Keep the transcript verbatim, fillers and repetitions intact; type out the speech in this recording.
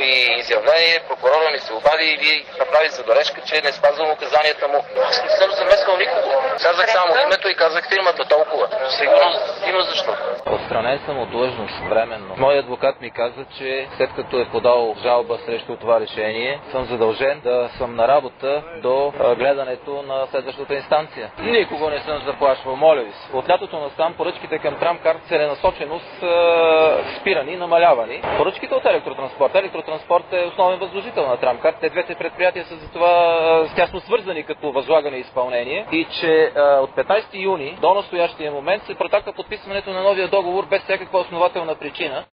ми изявление, прокурора ми се обади и ви направи забележка, че не спазвам указанията му. Аз не съм замескал никого. Казах само името и казах фирмата, толкова. Сигурно има защо. Отстранен съм от длъжност временно. Моят адвокат ми каза, че след като е подал жалба срещу това решение, съм задължен да съм на работа до гледането на следващата инстанция. Никого не съм заплашвал, моля ви се. От лятото насам поръчките към Трамкарт целенасочено са спирани и намалявани. Поръчките от електротранспорт. Електротранспорт е основен възложител на Трамкарт. Те двете предприятия са за това тясно свързани като възлагане и изпълнение и че от петнайсети юни до настоящия момент се протака подписването на новия договор без всякаква основателна причина.